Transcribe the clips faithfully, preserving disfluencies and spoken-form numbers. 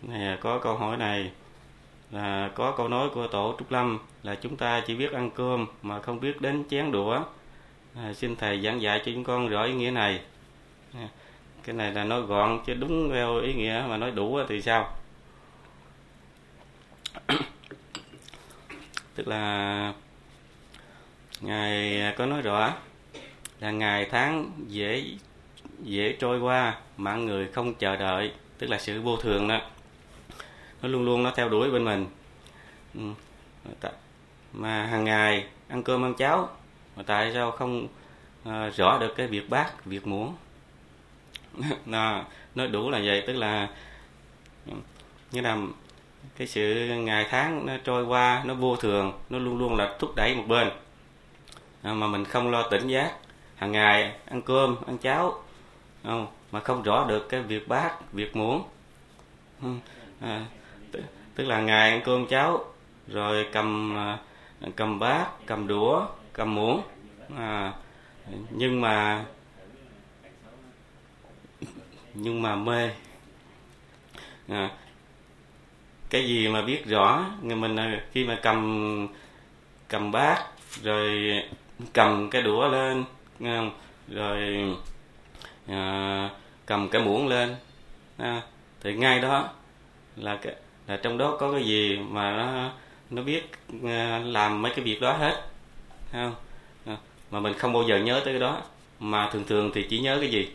Này, có câu hỏi này là có câu nói của tổ Trúc Lâm là chúng ta chỉ biết ăn cơm mà không biết đến chén đũa. À, xin thầy giảng dạy cho chúng con rõ ý nghĩa này. À, cái này là nói gọn chứ đúng theo ý nghĩa, mà nói đủ thì sao? Tức là Ngài có nói rõ là ngày tháng dễ dễ trôi qua, mạng người không chờ đợi, tức là sự vô thường đó, nó luôn luôn nó theo đuổi bên mình. Mà hàng ngày ăn cơm ăn cháo, mà tại sao không à, rõ được cái việc bát việc muỗng? Nó nói đủ là vậy, tức là như là cái sự ngày tháng nó trôi qua, nó vô thường, nó luôn luôn là thúc đẩy một bên, à, mà mình không lo tỉnh giác. Hàng ngày ăn cơm ăn cháo không, mà không rõ được cái việc bát việc muỗng. À, t- tức là ngày ăn cơm cháo rồi cầm cầm bát cầm đũa cầm muỗng, à, nhưng mà nhưng mà mê. À, cái gì mà biết rõ, người mình khi mà cầm cầm bát rồi cầm cái đũa lên, rồi à, cầm cái muỗng lên, à, thì ngay đó là cái là trong đó có cái gì mà nó nó biết làm mấy cái việc đó hết, không? À, mà mình không bao giờ nhớ tới cái đó, mà thường thường thì chỉ nhớ cái gì?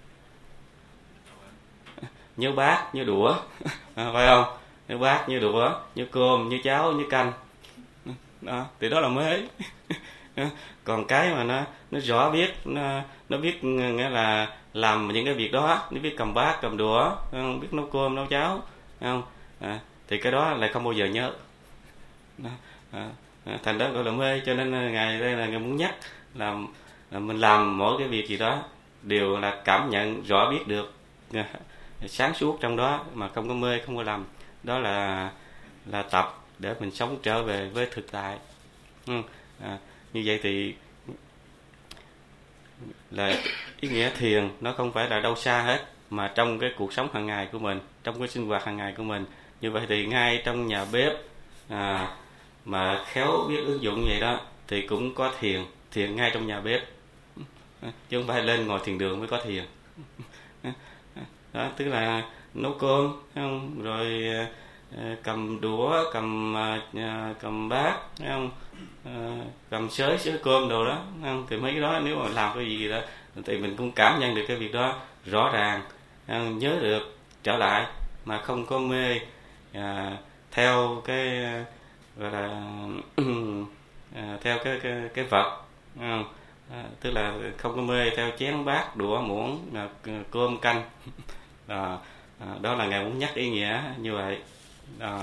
Nhớ bát, nhớ đũa, à, phải không? Nhớ bát, nhớ đũa, nhớ cơm, nhớ cháo, nhớ canh, đó, thì đó là mê. Còn cái mà nó nó rõ biết, nó nó biết nghĩa là làm những cái việc đó, nó biết cầm bát cầm đũa, không biết nấu cơm nấu cháo, không? À, thì cái đó lại không bao giờ nhớ. Đó, à, thành đó gọi là mê. Cho nên ngài đây là ngài muốn nhắc là, là mình làm mỗi cái việc gì đó đều là cảm nhận rõ biết được, sáng suốt trong đó, mà không có mê không có lầm. Đó là là tập để mình sống trở về với thực tại. Ừ. À, như vậy thì là ý nghĩa thiền nó không phải là đâu xa hết, mà trong cái cuộc sống hàng ngày của mình, trong cái sinh hoạt hàng ngày của mình. Như vậy thì ngay trong nhà bếp, à, mà khéo biết ứng dụng vậy đó, thì cũng có thiền, thiền ngay trong nhà bếp, chứ không phải lên ngồi thiền đường mới có thiền. Đó, tức là nấu cơm, không? Rồi cầm đũa, cầm cầm bát, không? Cầm xới xới cơm đồ đó, không? Thì mấy cái đó nếu mà làm cái gì đó thì mình cũng cảm nhận được cái việc đó rõ ràng, không? Nhớ được trở lại mà không có mê à, theo cái gọi là à, theo cái cái cái vật, không? À, tức là không có mê theo chén bát đũa muỗng, à, cơm canh. À, à, đó là ngài muốn nhắc ý nghĩa như vậy. À.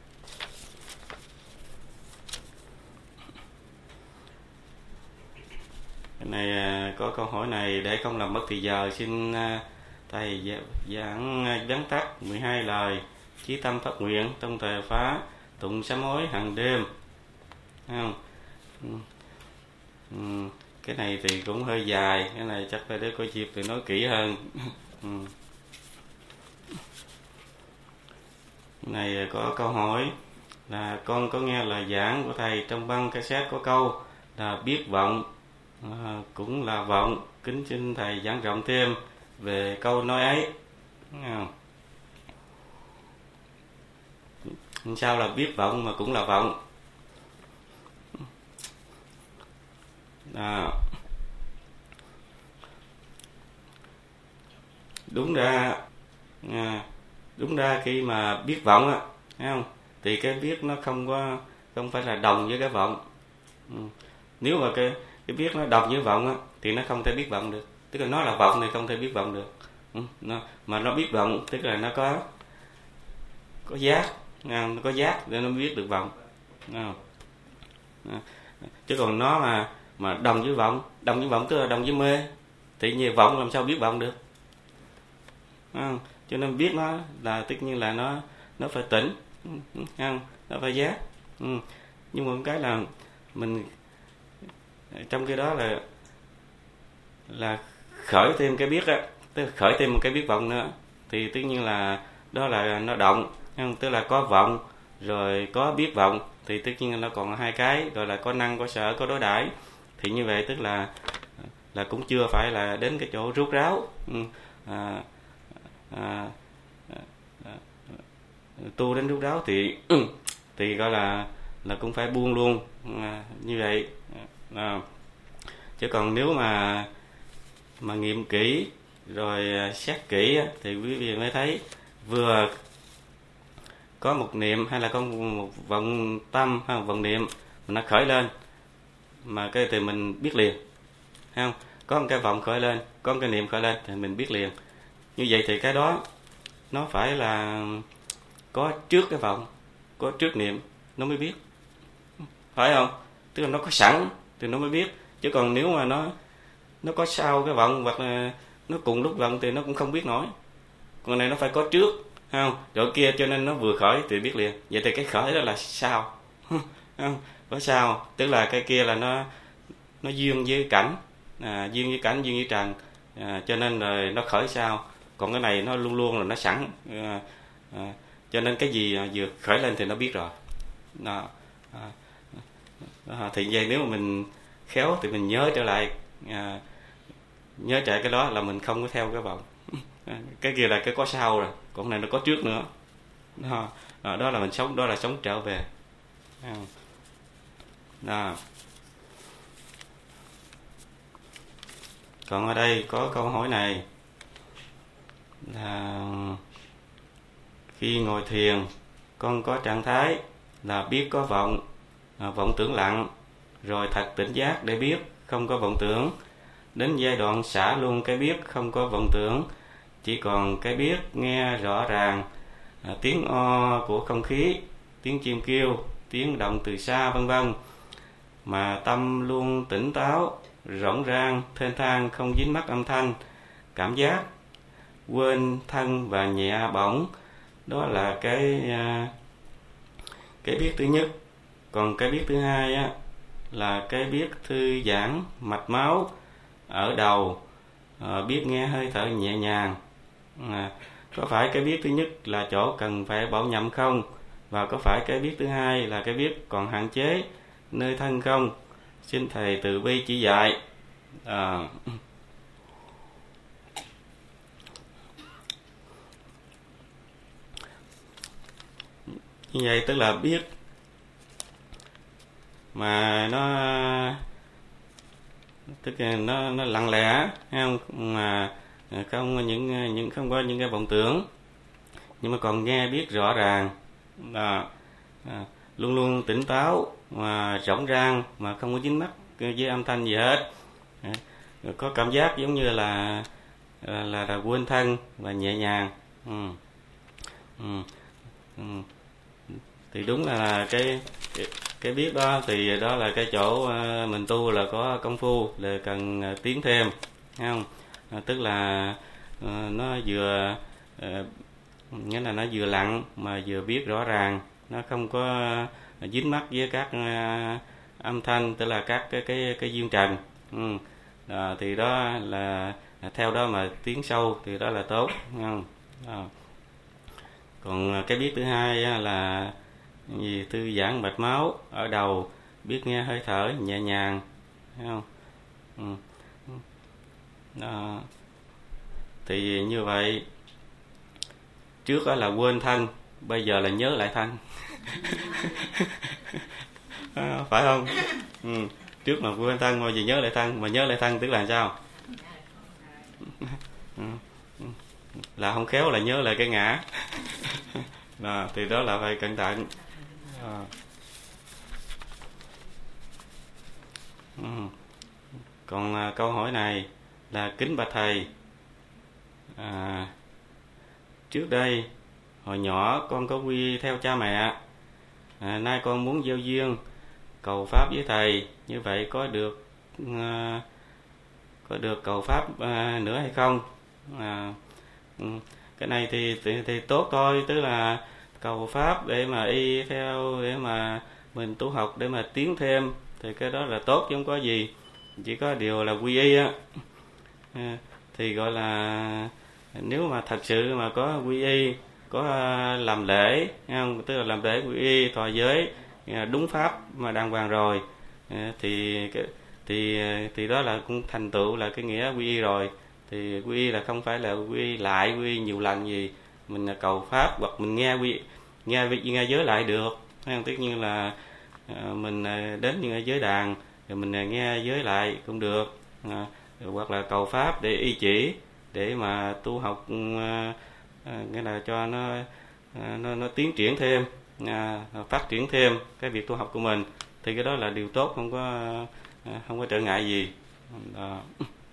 Cái này có câu hỏi này, để không làm mất thì giờ xin thầy giảng vắn tắt mười hai lời chí tâm phát nguyện trong thời phá tụng sám hối hàng đêm, không? Ừ. Cái này thì cũng hơi dài, cái này chắc phải để có dịp thì nói kỹ hơn. Ừ. Này có câu hỏi là con có nghe lời giảng của thầy trong băng cassette có câu là biết vọng à, cũng là vọng, kính xin thầy giảng rộng thêm về câu nói ấy. Sao là biết vọng mà cũng là vọng? À, đúng ra à, đúng ra khi mà biết vọng á, thấy không, thì cái biết nó không có không phải là đồng với cái vọng. Ừ. Nếu mà cái cái biết nó đồng với vọng á thì nó không thể biết vọng được, tức là nó là vọng thì không thể biết vọng được. Ừ. Nó, mà nó biết vọng tức là nó có có giác, nó có giác để nó biết được vọng. À. Chứ còn nó mà mà đồng với vọng, đồng với vọng tức là đồng với mê, thì như vọng làm sao biết vọng được? À, cho nên biết nó là tất nhiên là nó nó phải tỉnh, không? Nó phải giác. Ừ. Nhưng mà một cái là mình trong cái đó là là khởi thêm cái biết á, tức là khởi thêm một cái biết vọng nữa, thì tất nhiên là đó là nó động, không? Tức là có vọng rồi có biết vọng, thì tất nhiên nó còn hai cái gọi là có năng, có sở, có đối đãi. Thì như vậy tức là là cũng chưa phải là đến cái chỗ rốt ráo. à, à, à, tu đến rốt ráo thì thì gọi là là cũng phải buông luôn, à, như vậy. à, chứ còn nếu mà mà nghiệm kỹ rồi xét kỹ thì quý vị mới thấy vừa có một niệm hay là có một vọng tâm hay một vọng niệm mà nó khởi lên, mà cái thì mình biết liền, thấy không? Có một cái vọng khởi lên, có một cái niệm khởi lên thì mình biết liền. Như vậy thì cái đó nó phải là có trước cái vọng, có trước niệm nó mới biết, phải không? Tức là nó có sẵn thì nó mới biết. Chứ còn nếu mà nó nó có sau cái vọng hoặc là nó cùng lúc vọng thì nó cũng không biết nổi. Còn này nó phải có trước, không? Chỗ kia cho nên nó vừa khởi thì biết liền. Vậy thì cái khởi đó là sau, không? Có sau, tức là cái kia là nó nó duyên với cảnh, à, duyên với cảnh, duyên với trần, à, cho nên rồi nó khởi sau. Còn cái này nó luôn luôn là nó sẵn, à, à, cho nên cái gì vừa khởi lên thì nó biết rồi. Đó, à, à, thì vậy nếu mà mình khéo thì mình nhớ trở lại, à, nhớ chạy cái đó là mình không có theo cái vọng. Cái kia là cái có sau rồi, còn này nó có trước nữa. Đó, đó, đó là mình sống, đó là sống trở về. Đó. Còn ở đây có câu hỏi này là khi ngồi thiền con có trạng thái là biết có vọng, à, vọng tưởng lặng, rồi thật tỉnh giác để biết không có vọng tưởng. Đến giai đoạn xả luôn cái biết không có vọng tưởng, chỉ còn cái biết nghe rõ ràng, à, tiếng o của không khí, tiếng chim kêu, tiếng động từ xa vân vân, mà tâm luôn tỉnh táo, rỗng rang, thênh thang, không dính mắc âm thanh, cảm giác quên thân và nhẹ bỗng. Đó là cái à, cái biết thứ nhất. Còn cái biết thứ hai á, là cái biết thư giãn mạch máu ở đầu, à, biết nghe hơi thở nhẹ nhàng. À, có phải cái biết thứ nhất là chỗ cần phải bảo nhậm không? Và có phải cái biết thứ hai là cái biết còn hạn chế nơi thân không? Xin thầy từ bi chỉ dạy. À, như vậy tức là biết mà nó tức là nó nó lặng lẽ, thấy không? Mà không những những không có những cái vọng tưởng, nhưng mà còn nghe biết rõ ràng, à, à, luôn luôn tỉnh táo mà rỗng rang, mà không có dính mắc với âm thanh gì hết. À, có cảm giác giống như là là là, là quên thân và nhẹ nhàng. Ừ. Ừ. Ừ. Thì đúng là cái, cái cái biết đó, thì đó là cái chỗ mình tu là có công phu, là cần tiến thêm, thấy không? À, tức là nó vừa nghĩa là nó vừa lặng mà vừa biết rõ ràng, nó không có dính mắc với các âm thanh, tức là các cái cái cái duyên trần. Ừ. À, thì đó là theo đó mà tiến sâu thì đó là tốt, không? À. Còn cái biết thứ hai là gì? Thư giãn mạch máu ở đầu, biết nghe hơi thở nhẹ nhàng, thấy không? Ừ. Đó. Thì như vậy trước đó là quên thân, bây giờ là nhớ lại thân. À, phải không? Ừ. Trước mà quên thân, bây giờ nhớ lại thân, mà nhớ lại thân tức là sao? Ừ. Là không khéo là nhớ lại cái ngã. À, thì đó là phải cẩn thận. À. Ừ. Còn à, câu hỏi này là kính bạch thầy, à, trước đây hồi nhỏ con có quy theo cha mẹ, à, nay con muốn gieo duyên cầu pháp với thầy, như vậy có được à, có được cầu pháp à, nữa hay không? À, cái này thì, thì thì tốt thôi, tức là cầu pháp để mà y theo, để mà mình tu học để mà tiến thêm, thì cái đó là tốt chứ không có gì. Chỉ có điều là quy y á, à, thì gọi là nếu mà thật sự mà có quy y có làm lễ, không? Tức là làm lễ quy y thọ giới đúng pháp mà đàng hoàng rồi, thì thì thì đó là cũng thành tựu là cái nghĩa quy y rồi. Thì quy y là không phải là quy y lại, quy y nhiều lần gì, mình là cầu pháp hoặc mình nghe quy nghe nghe giới lại được, không? Tất nhiên là mình đến những giới đàn rồi mình nghe giới lại cũng được, hoặc là cầu pháp để y chỉ để mà tu học, nghĩa là cho nó nó, nó tiến triển thêm, phát triển thêm cái việc tu học của mình, thì cái đó là điều tốt, không có không có trở ngại gì đó.